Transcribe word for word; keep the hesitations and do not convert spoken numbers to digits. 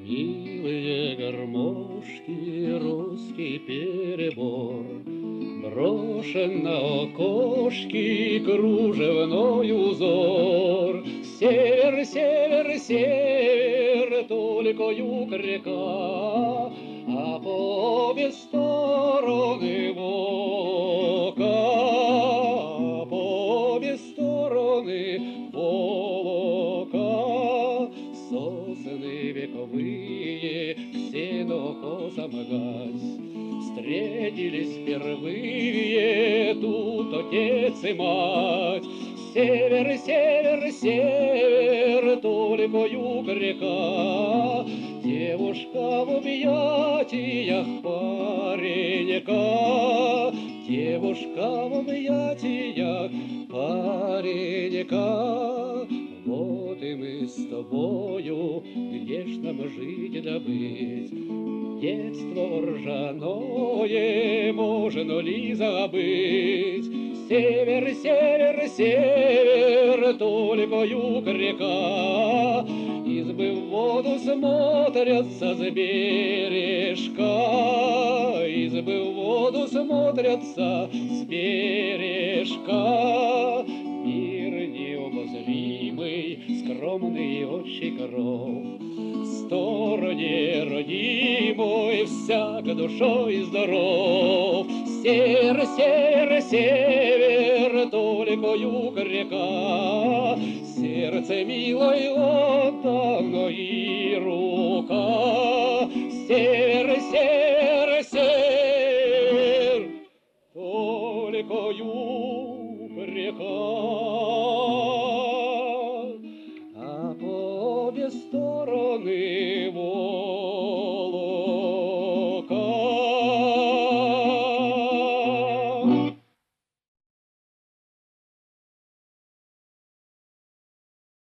Милые гармошки, русский перебор, брошен на окошки кружевной узор. Север, север, север, только юг река, а по обе стороны Волга, а по обе стороны Волга. Сосны вековые к сенокосам гась встретились впервые тут отец и мать. Север, север, север, только юг река, девушка в объятиях паренька, девушка в объятиях паренька. Вот и мы с тобою, где ж нам жить да быть? Детство ржаное можно ли забыть? Север, север, север, только юг река, избы в воду смотрятся с бережка, избы в воду смотрятся с бережка. Мир необозримый, скромный отчий кров, в стороне родимой всяк душой здоров. Север, север, север, только юг река, сердце милой отдано и рука. Север, север, север, только юг река, а по обе стороны Волга.